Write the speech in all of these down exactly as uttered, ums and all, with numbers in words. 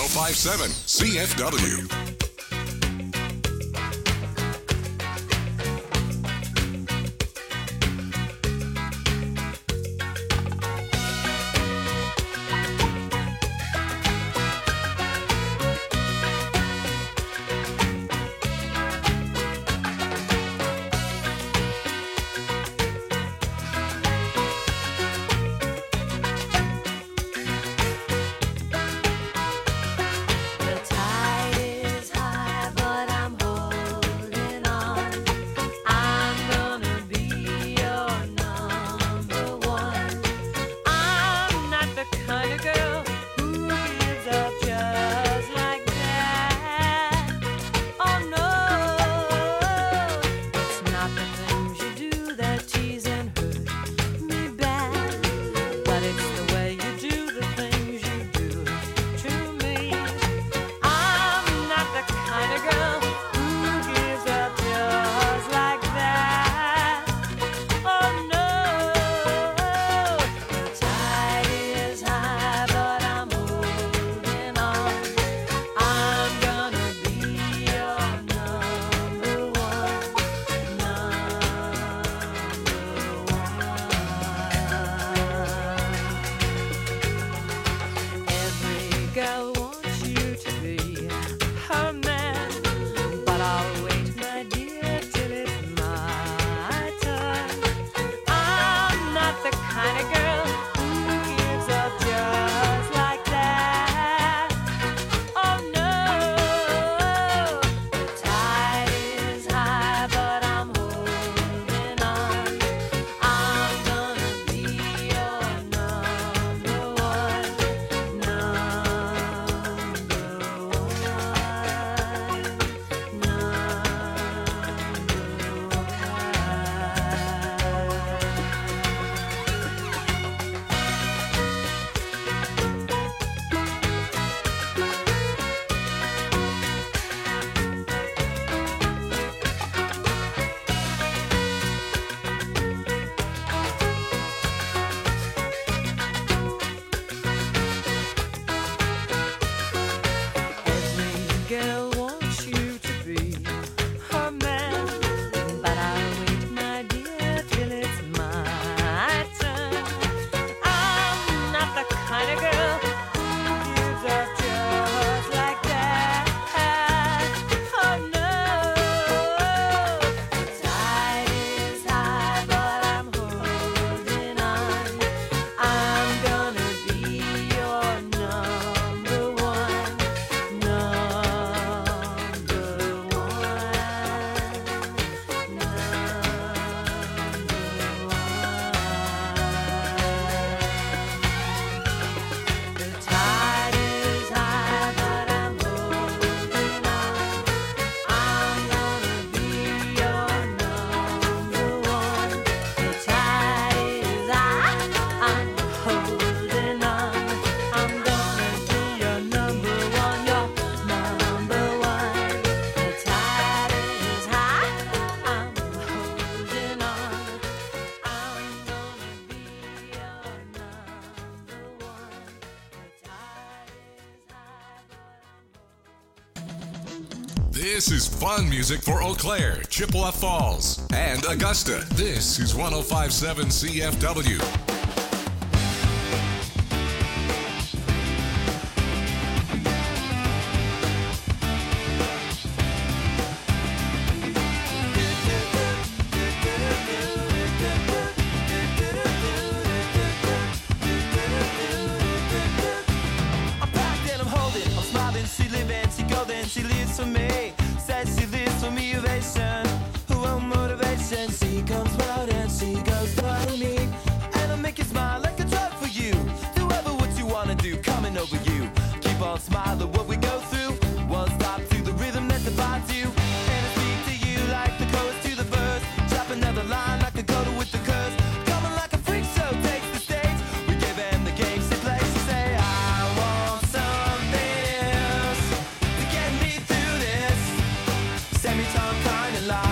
oh five seven C F W. This is fun music for Eau Claire, Chippewa Falls, and Augusta. This is one oh five point seven C F W. Semi-tongue kind of lie.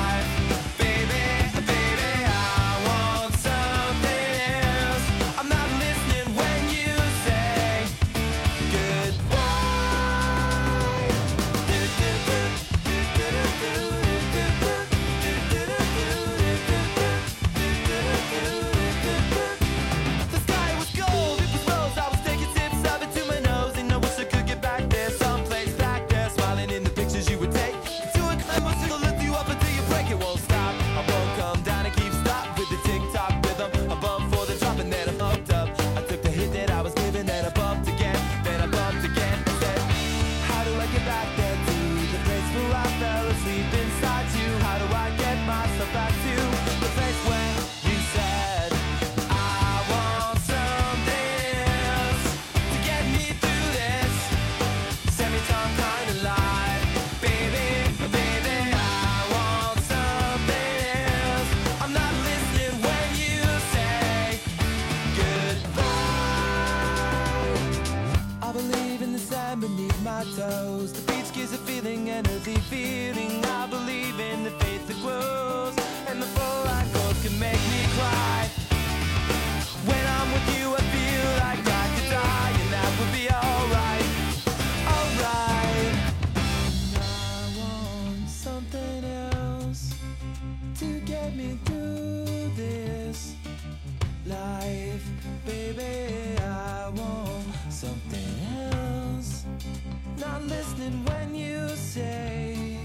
sand beneath my toes. The beach gives a feeling, an earthy feeling. I believe in the faith that grows, and the fluoride gold can make me cry. When I'm with you, I feel like I could die, and that would be alright, alright. I want something else to get me through this life, baby. I want something else. Not listening when you say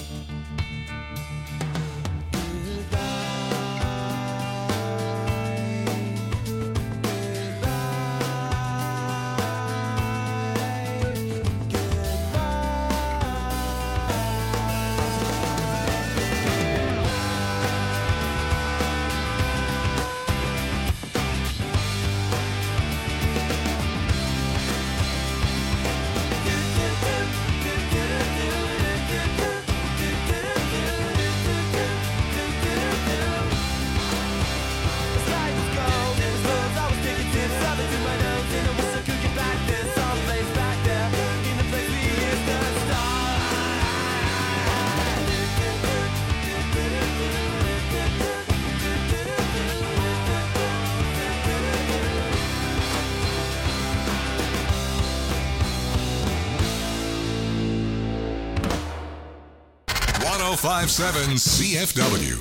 one oh five point seven C F W.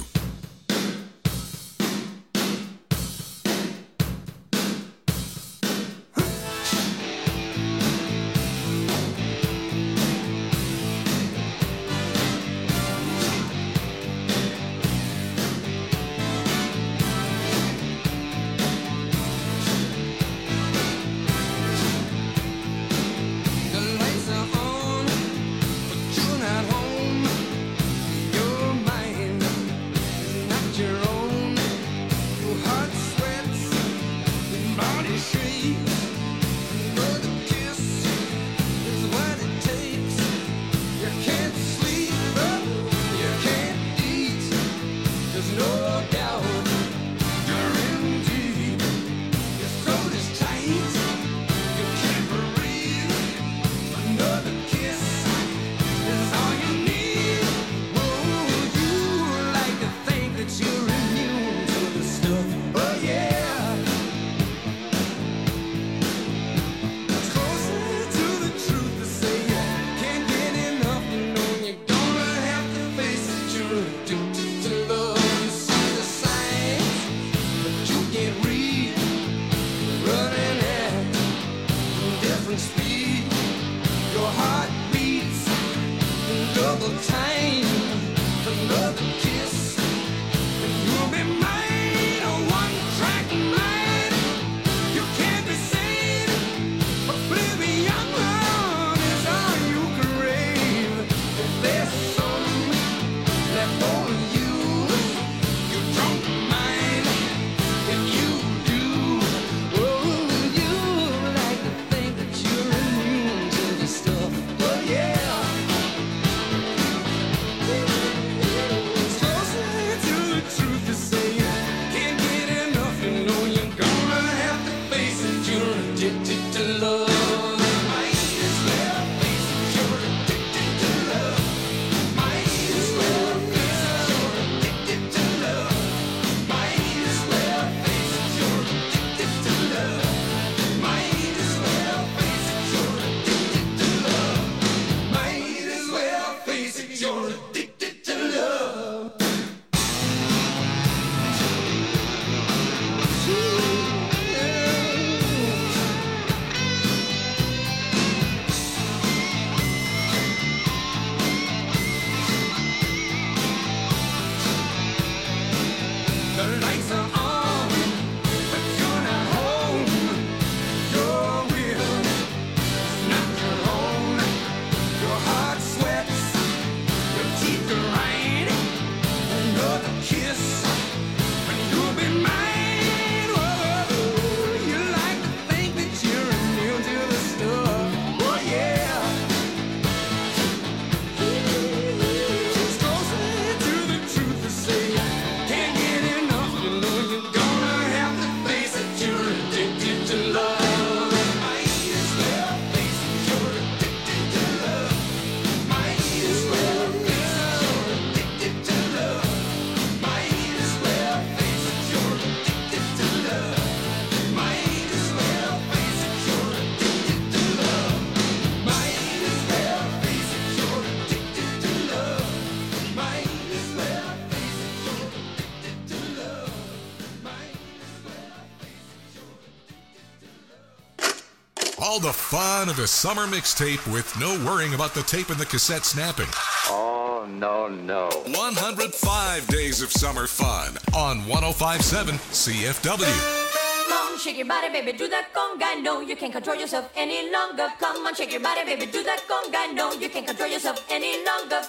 All the fun of a summer mixtape with no worrying about the tape and the cassette snapping. Oh, no, no. one hundred five days of summer fun on one oh five point seven C F W. Come on, shake your body, baby, do that conga. No, you can't control yourself any longer. Come on, shake your body, baby, do that conga. No, you can't control yourself any longer.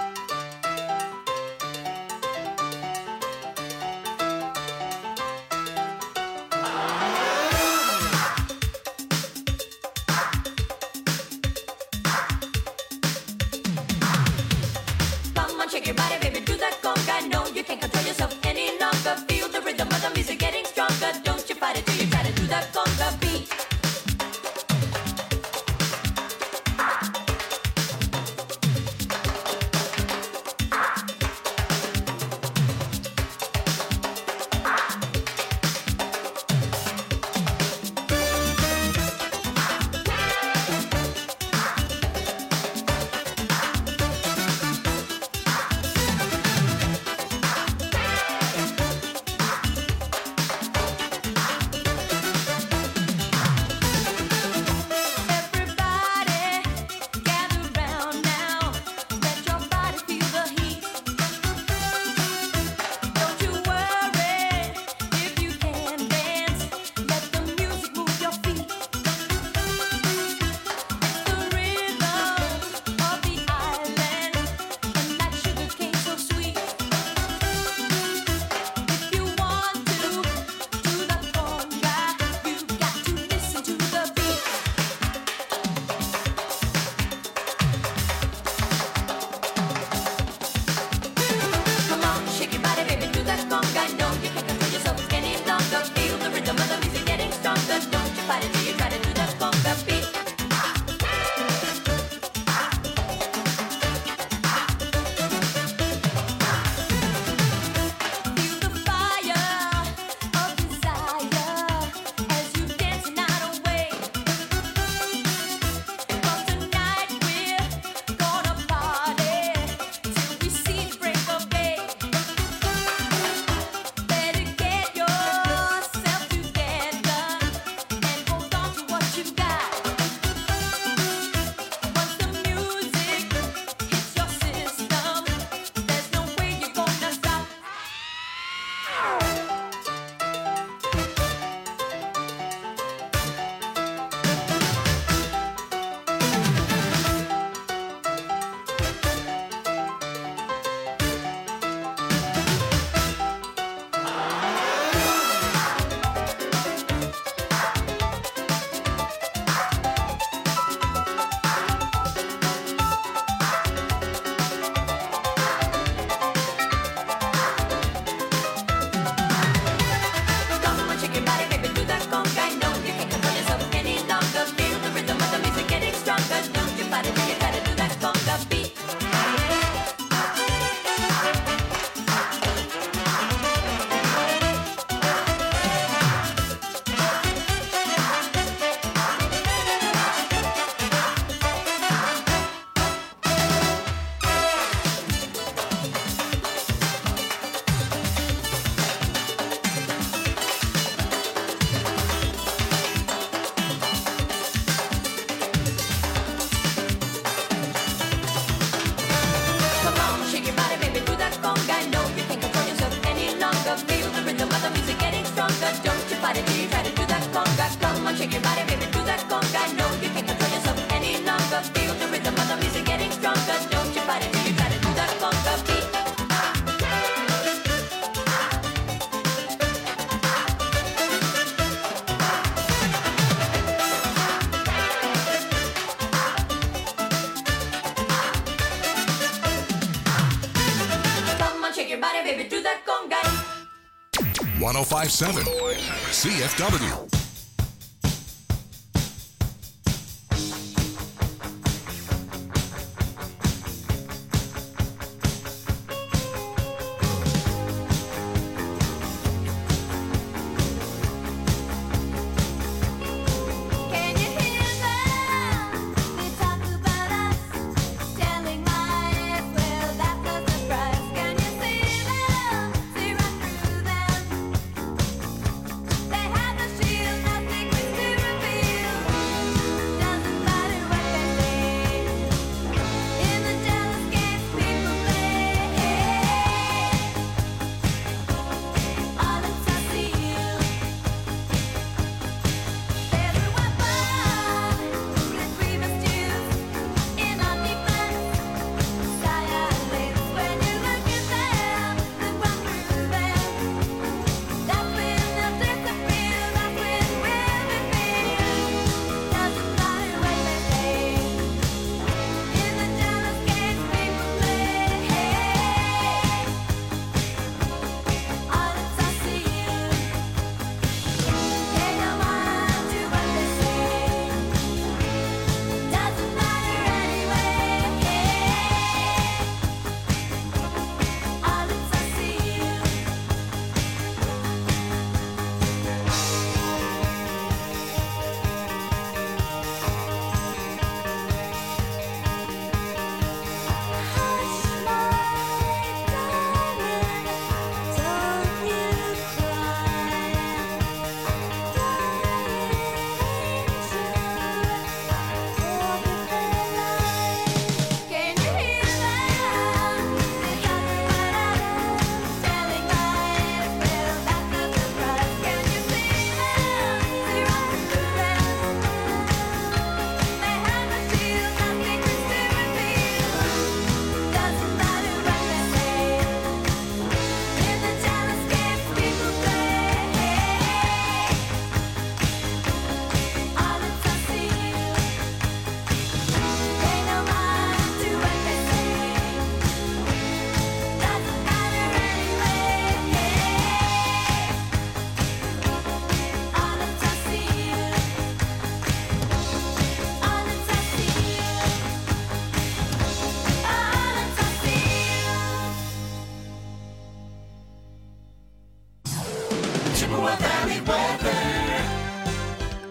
Come on, shake your body, baby, do that conga. No, you can't control yourself any longer. Feel the rhythm of the music getting stronger. Don't you fight it till you try to do that conga beat. one oh five point seven C F W. Shield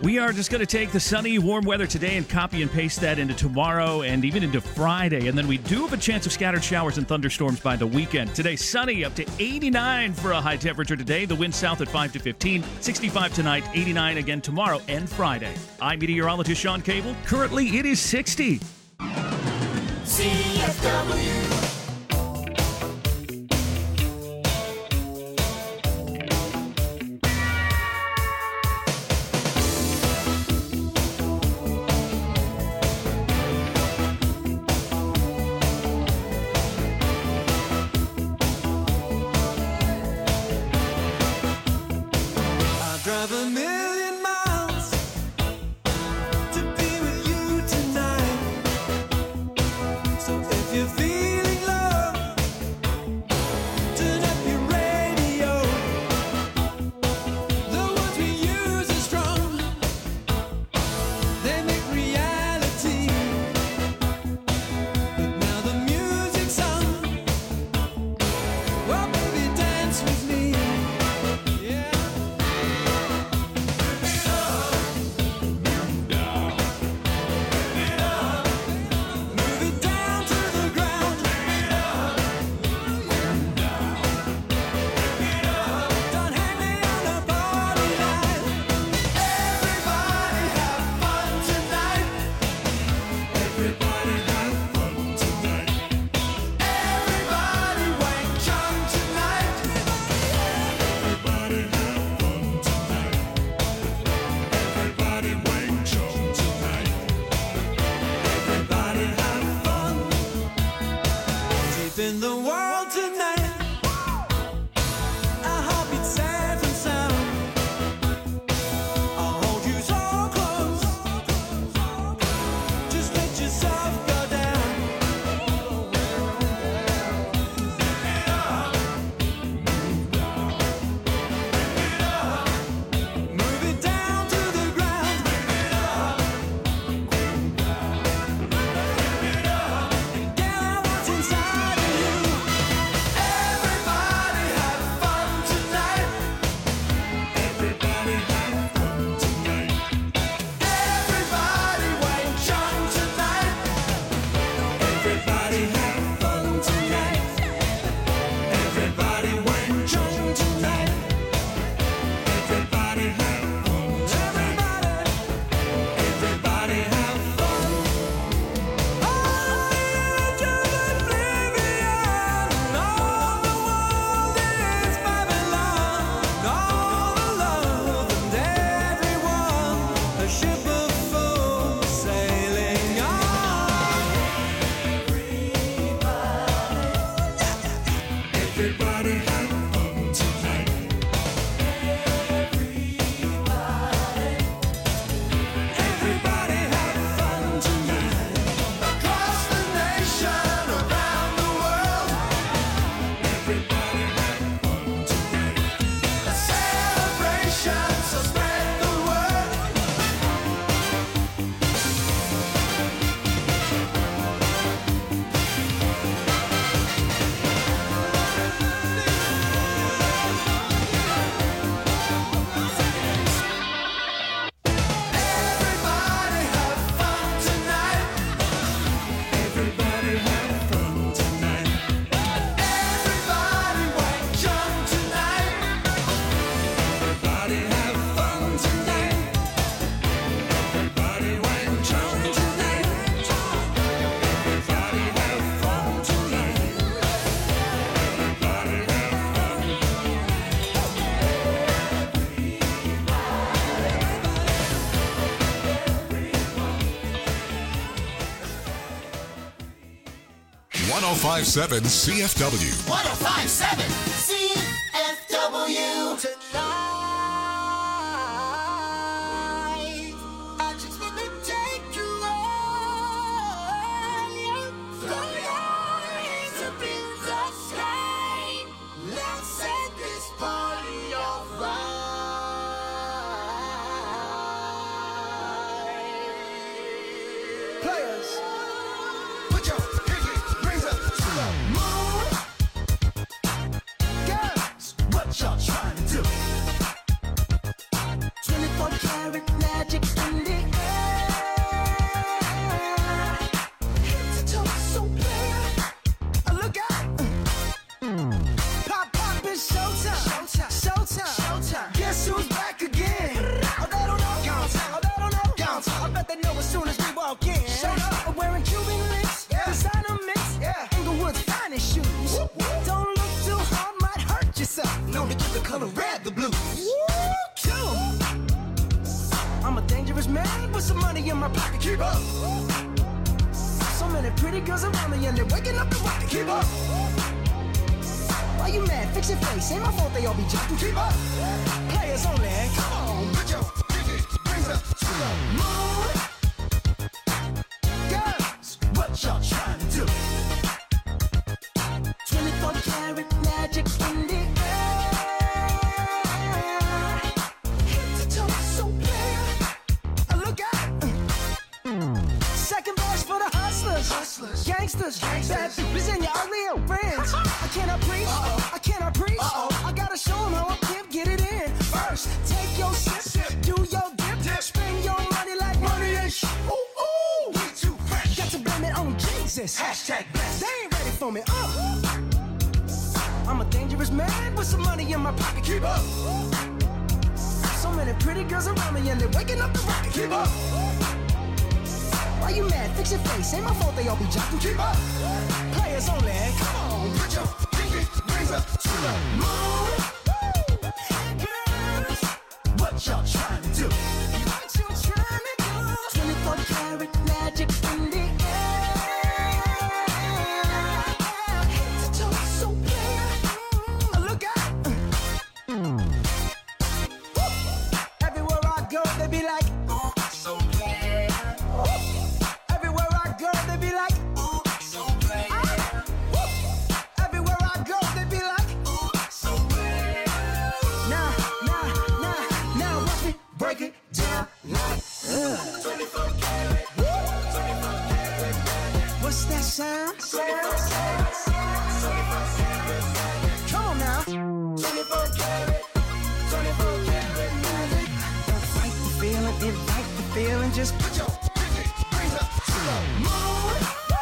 We are just going to take the sunny, warm weather today and copy and paste that into tomorrow and even into Friday. And then we do have a chance of scattered showers and thunderstorms by the weekend. Today, sunny, up to eighty-nine for a high temperature today. The wind south at five to fifteen, sixty-five tonight, eighty-nine again tomorrow and Friday. I'm meteorologist Sean Cable. Currently, it is sixty. C F W. Drive a million miles to be with you tonight. So if you're feeling low, turn up your radio. The words we use are strong, they make reality. But now the music's on, well baby dance with me. Yeah. In the world tonight, our heartbeat safe and sound. I'll hold you so close, just let yourself go down. Move it down to the ground. Get out what's inside of you. Everybody have fun tonight. Everybody have fun tonight. Everybody wait young tonight. Everybody have fun tonight. Everybody wait young tonight. Everybody have fun tonight. Everybody, everybody have fun. On the edge of oblivion, all the world is Babylon. All the love and everyone, a ship of fools sailing on. Everybody have fun tonight. Everybody have fun tonight. Across the nation, around the world. Everybody have fun tonight. A celebration, so spread the word. Everybody have fun tonight. Everybody have fun tonight. Everybody wait young tonight. Everybody have fun tonight. Everybody wait young tonight. Everybody have fun tonight. Everybody have fun. one oh five point seven C F W. one oh five point seven C F W. Tonight, I just want to take you on. Throw your hands up in the sky. Let's set this party on fire. Players, put your pinky rings up to the moon. Girls, what y'all trying to money in my pocket. Keep up. So many pretty girls around me and they're waking up the rocket. Keep up. Why you mad? Fix your face. Ain't my fault they all be jocking. Keep up. Players only. Come on, put your pinky rings up to the moon. Girls, what y'all trying to do? twenty-four karat magic in the air. Head to toe, so clear. Uh, Look out. Second verse for the hustlers, hustlers. Gangsters, Gangsters, bad bitches and your ugly old friends. I cannot preach, Uh-oh. I cannot preach. Uh-oh. I gotta show them how I can get it in. First, take your sip, sip. Do your dip, dip, spend your money like money ain't shit. Ooh, ooh, we too fresh. Got to blame it on Jesus. Hashtag blessed. They ain't ready for me. Uh. I'm a dangerous man with some money in my pocket. Keep up. So many pretty girls around me and they're waking up the rocket. Keep up. Why you mad? Fix your face. Ain't my fault they all be jocking. Keep up. Players only. Come on, put your pinky rings up to the moon. Girls, what y'all trying to do? What you trying to do? twenty-four karat magic in the air. Head to toe, so clear. Mm, Look out. Everywhere I go, they be like, oh, so clear. Everywhere I go, they be like, ooh, so clear. Ah, everywhere I go, they be like, ooh, so clear. Now, now, now, now watch me break it down like uh. twenty-four karat, twenty-four karat. What's that sound? Come on now. twenty-four karat, twenty-four karat magic. Don't fight the feeling, invite the feeling. Just put your pinky rings up to the moon.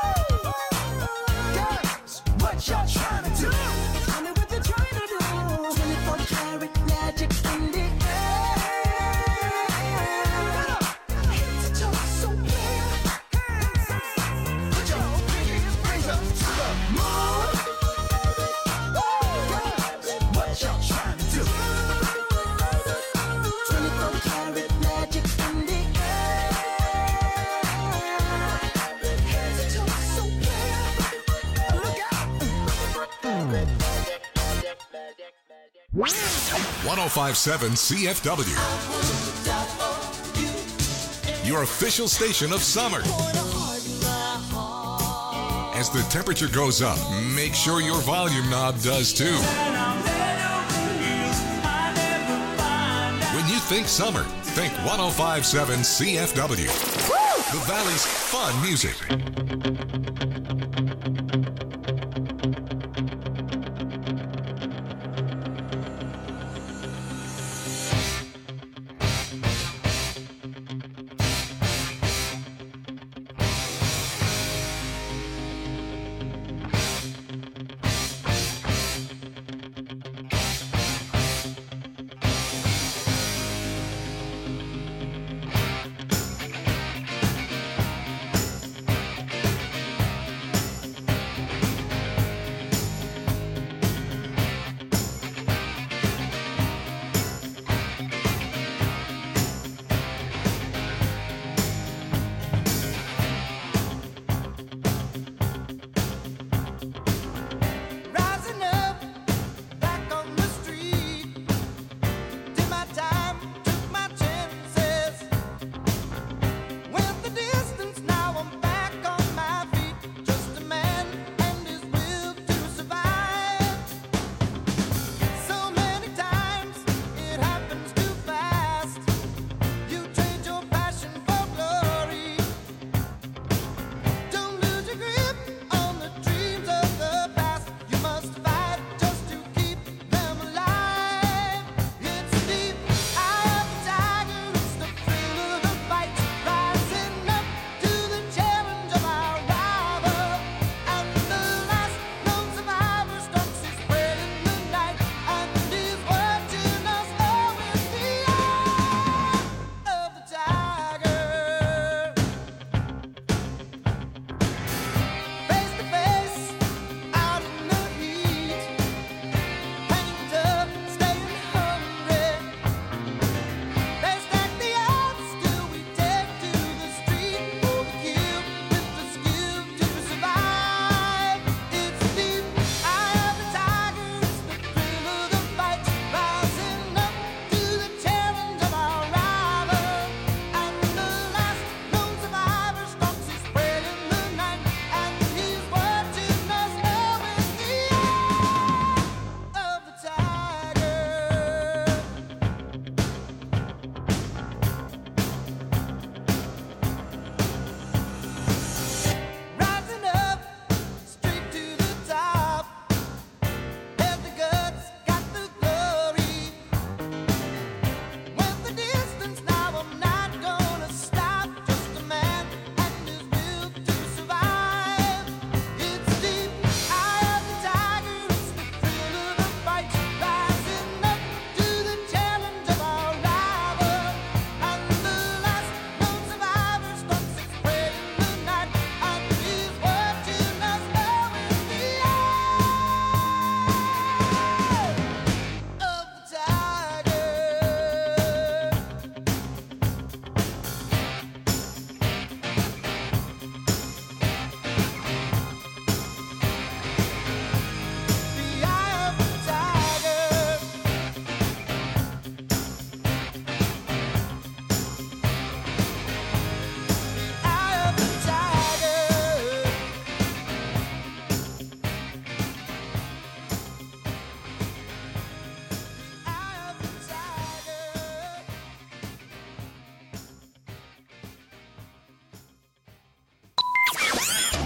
Girls, what y'all trying to do? Tell me what you're trying to do. twenty-four karat magic in the air. Head to toe, so clear. Put your pinky rings up to the moon. Girls, what y'all trying to do? twenty-four karat magic in the air. Head to toe, so clear. Look out. one oh five point seven C F W. Your official station of summer. As the temperature goes up, make sure your volume knob does too. When you think summer, think one oh five point seven C F W. The Valley's fun music.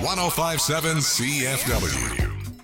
one oh five point seven C F W.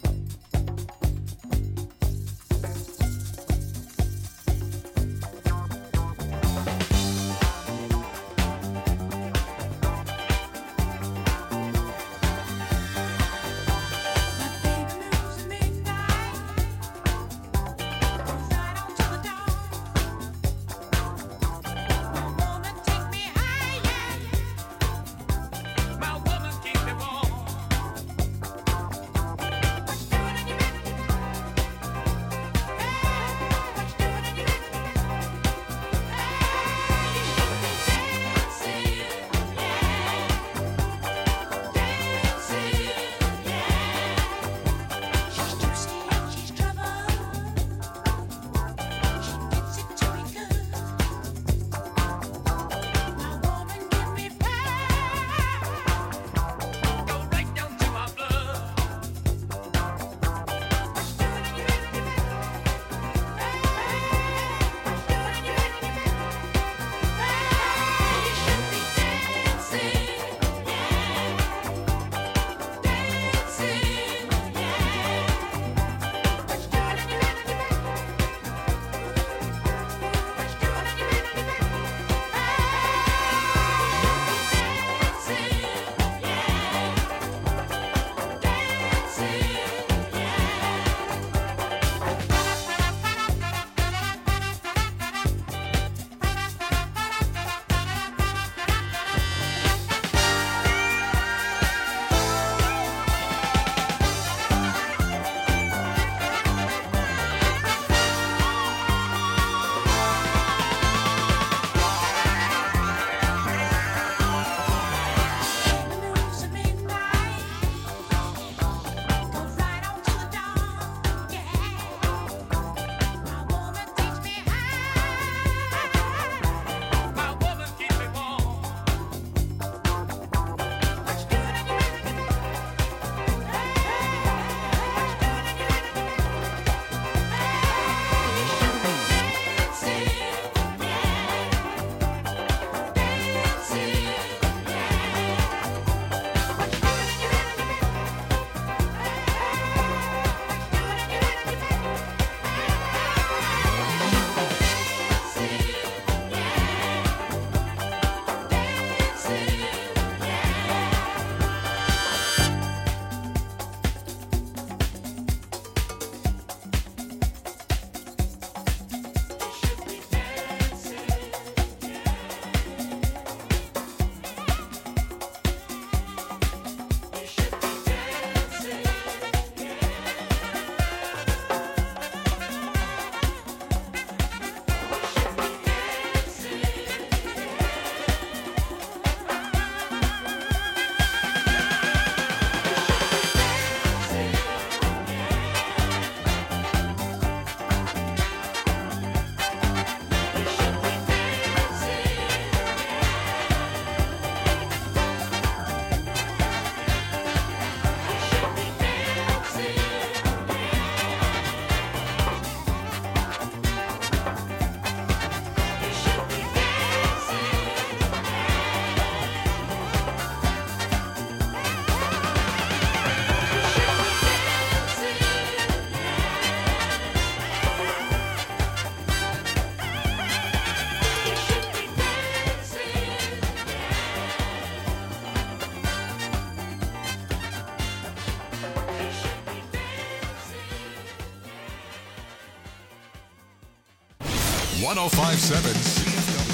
one oh five point seven C F W.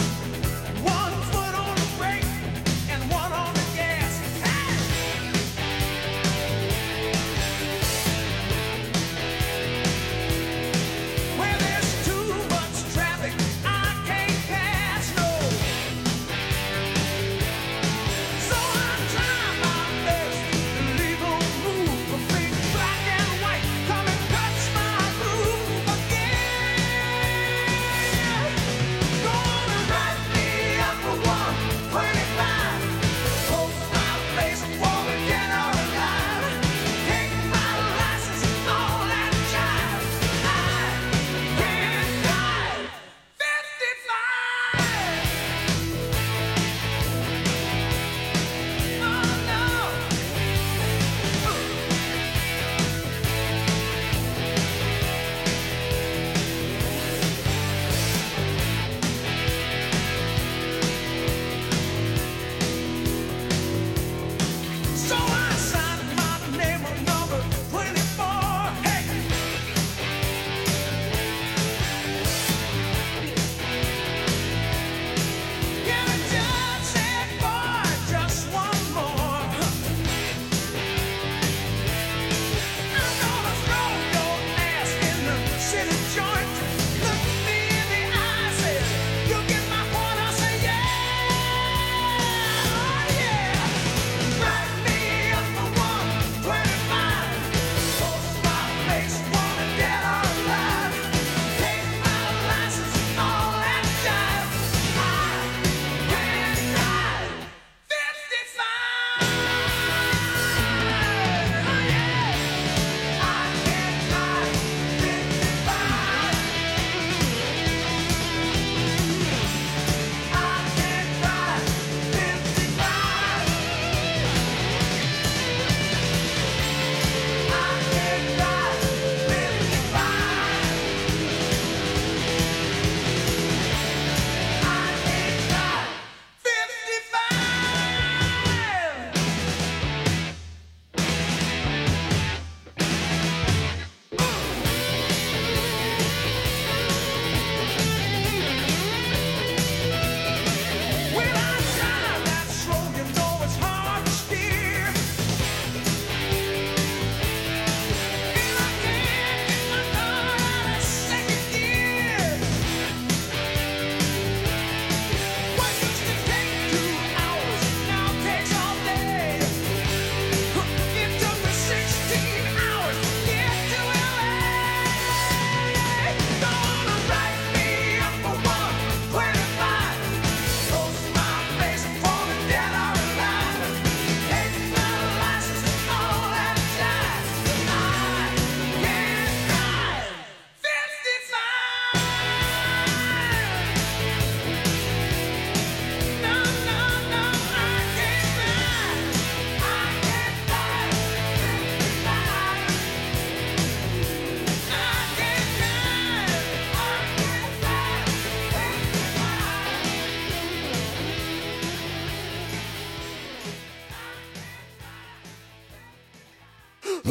One foot on the brake and one on the gas. Hey!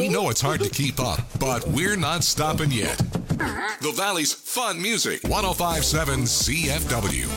We know it's hard to keep up, but we're not stopping yet. The Valley's fun music, one oh five point seven C F W.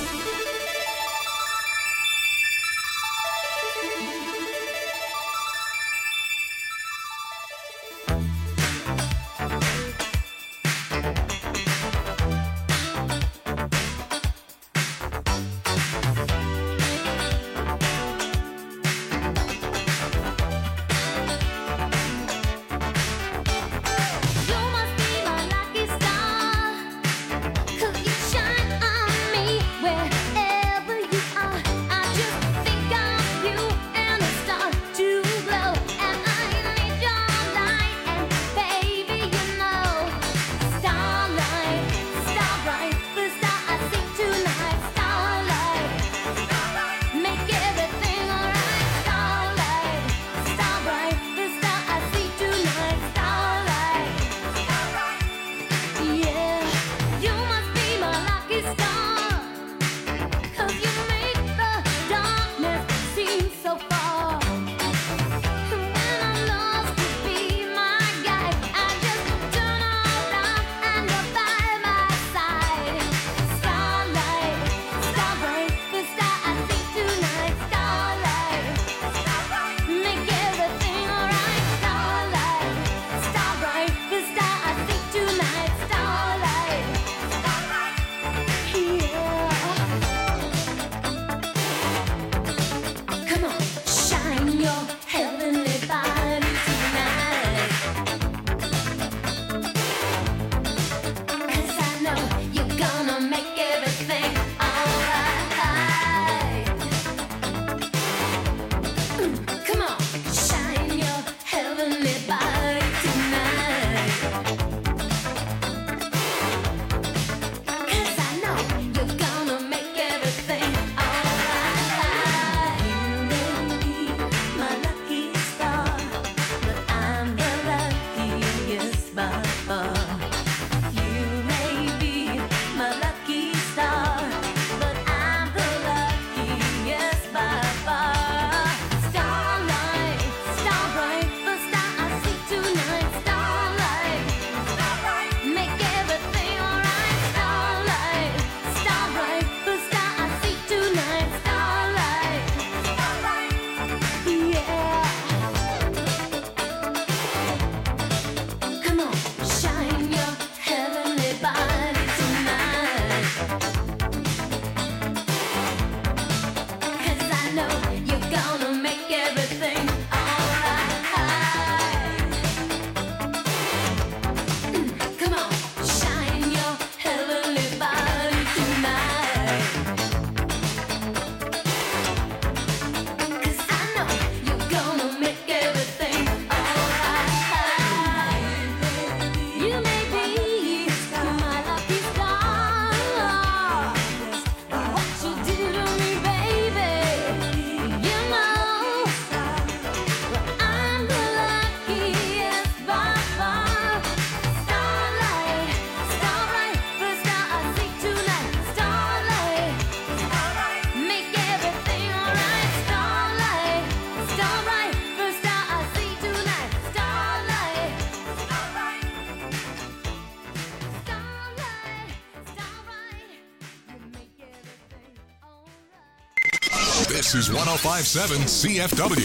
This is one oh five point seven C F W.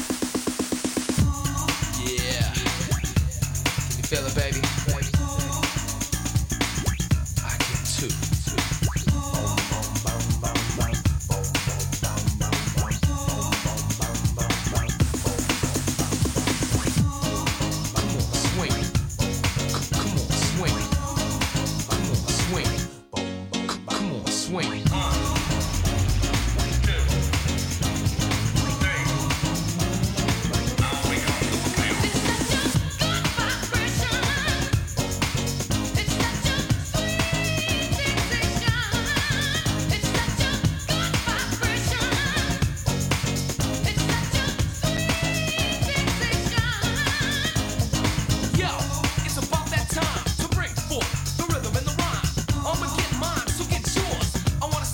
Yeah. Can you feel it, baby? I can too. I wanna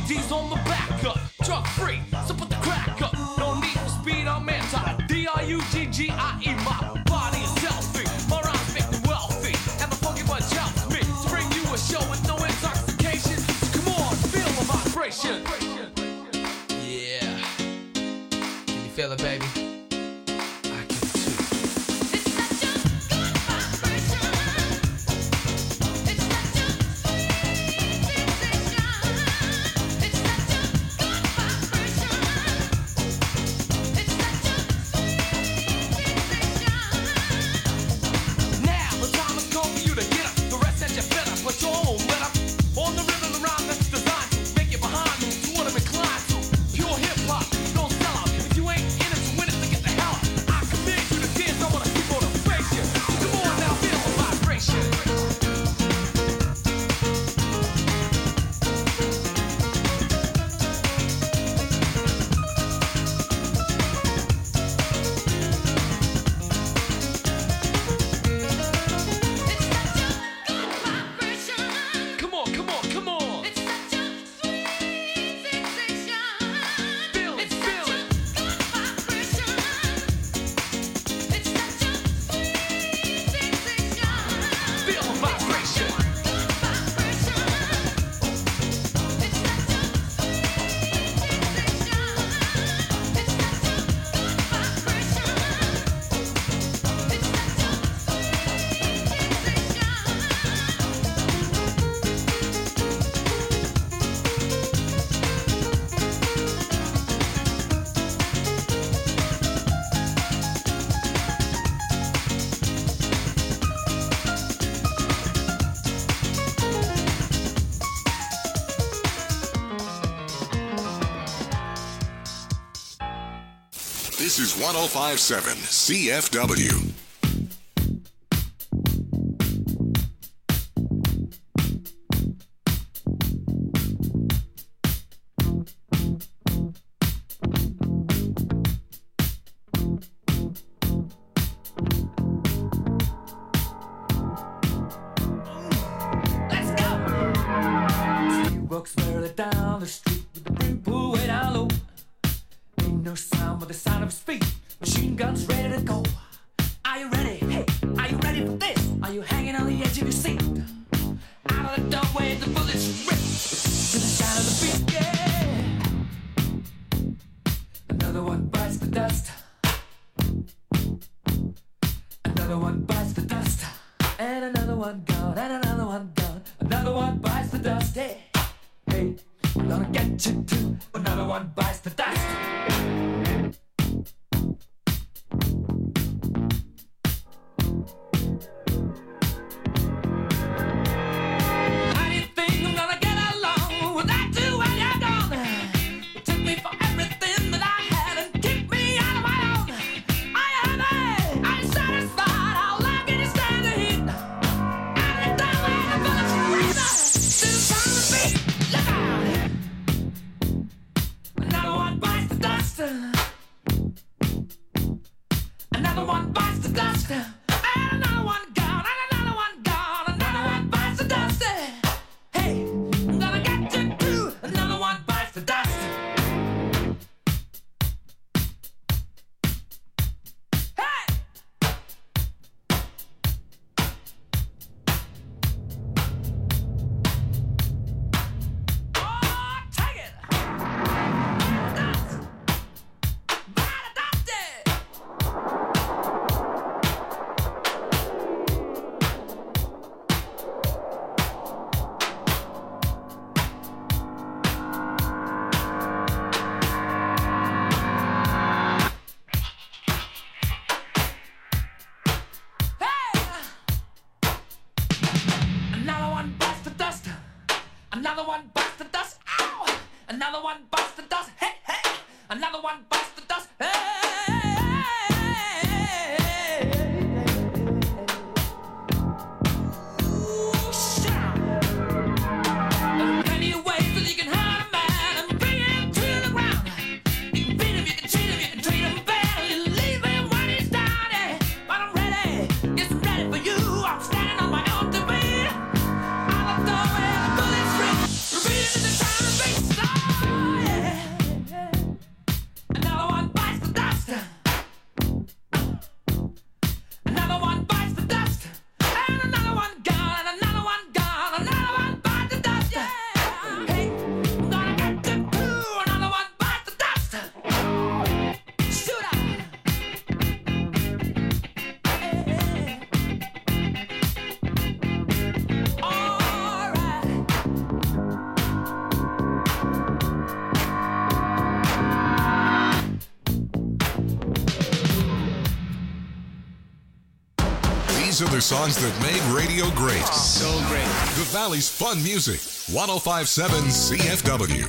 D's on the back up, drug free, so put the crack up. No need for speed, I'm anti. D R U G G I E, my body is healthy. My rhymes make me wealthy, and the funky bunch helps me to bring you a show with no intoxication. Come on, feel the vibration. Yeah. Can you feel it, baby? This is one oh five point seven C F W. Walks barely down the street with the brim pulled way down low. Ain't no sound but the sound of his feet. Machine guns ready to go. Are you ready? Hey, are you ready for this? Are you hanging on the edge of your seat? Out of the doorway, the bullets rip to the sound of the beat. Yeah. Another one bites the dust. Another one bites the dust. And another one gone. And another one gone. Another one bites the dust. Hey. Hey, I'm gonna get you too. Another one bites the dust. How do you think I'm gonna get along without you when you're gone? You took me for everything that I had and kicked me out of my own. Are you happy? Are you satisfied? How long can you stand the heat? Out of the doorway, the bullets race to the sound of the beat. Look out! Another one bites the dust. Another one bites the dust. And another one gone. And another one gone. Another one bites the dust. Hey, I'm gonna get you too. Another one bites the dust. Hey! Oh, take it! Dust! By the dusty! Another one bites the dust. Another one bites the dust. Ow! Another one bites the dust. Hey, hey! Another one bites the dust. Hey! Ooh, shout! There are plenty of ways that you can hurt a man and bring him to the ground. You can beat him, you can cheat him, you can treat him bad. You leave him when he's down. eh? But I'm ready, yes, I'm ready for you. I'm standing on my own to beat. Out of the doorway, the bullets rip. Repeating the sound of bass. These are the songs that made radio great. So great. The Valley's fun music. one oh five point seven C F W.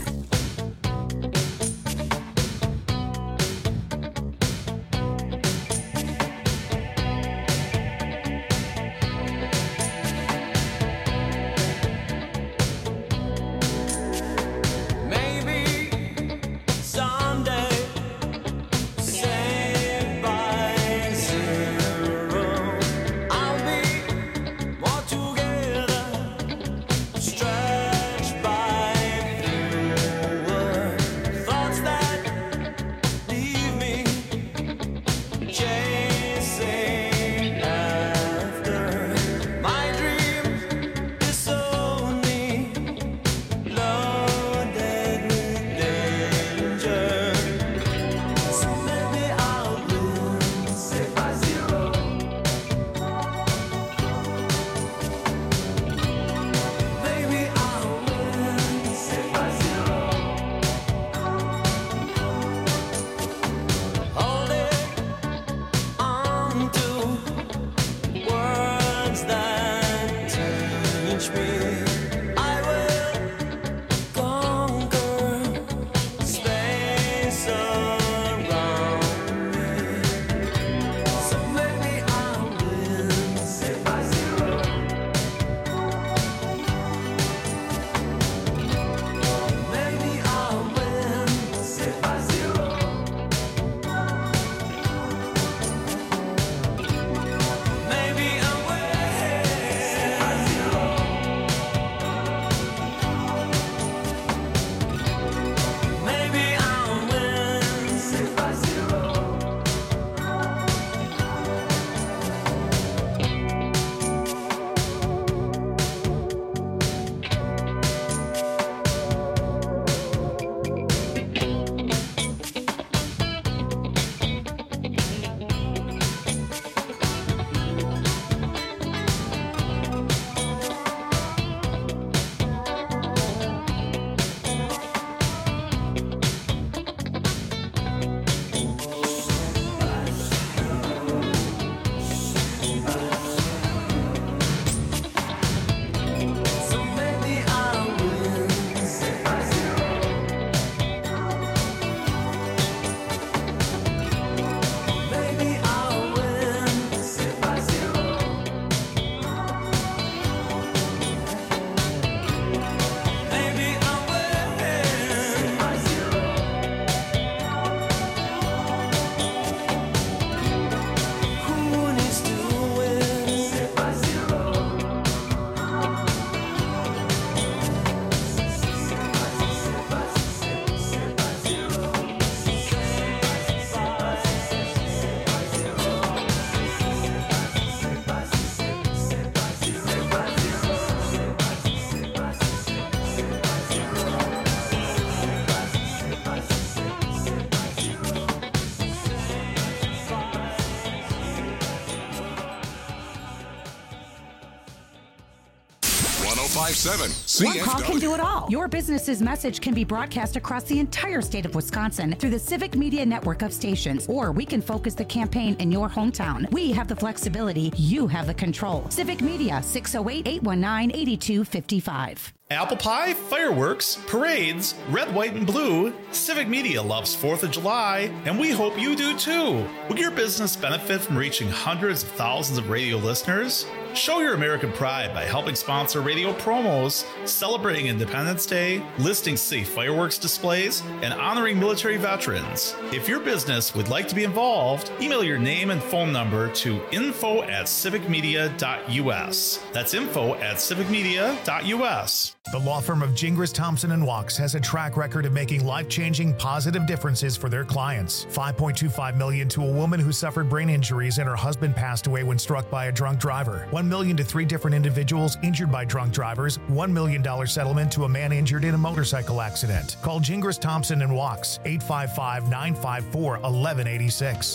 one oh five point seven C F W. One call can do it all. Your business's message can be broadcast across the entire state of Wisconsin through the Civic Media network of stations, or we can focus the campaign in your hometown. We have the flexibility. You have the control. Civic Media, six oh eight, eight one nine, eight two five five. Apple pie, fireworks, parades, red, white, and blue. Civic Media loves fourth of July, and we hope you do too. Will your business benefit from reaching hundreds of thousands of radio listeners? Show your American pride by helping sponsor radio promos, celebrating Independence Day, listing safe fireworks displays, and honoring military veterans. If your business would like to be involved, email your name and phone number to info at civic media dot u s. That's info at civic media dot u s. The law firm of Gingras, Thompson and Wachs has a track record of making life-changing positive differences for their clients. five point two five million dollars to a woman who suffered brain injuries and her husband passed away when struck by a drunk driver. one million dollars to three different individuals injured by drunk drivers. one million dollars settlement to a man injured in a motorcycle accident. Call Gingras, Thompson and Wachs, eight five five, nine five four, one one eight six.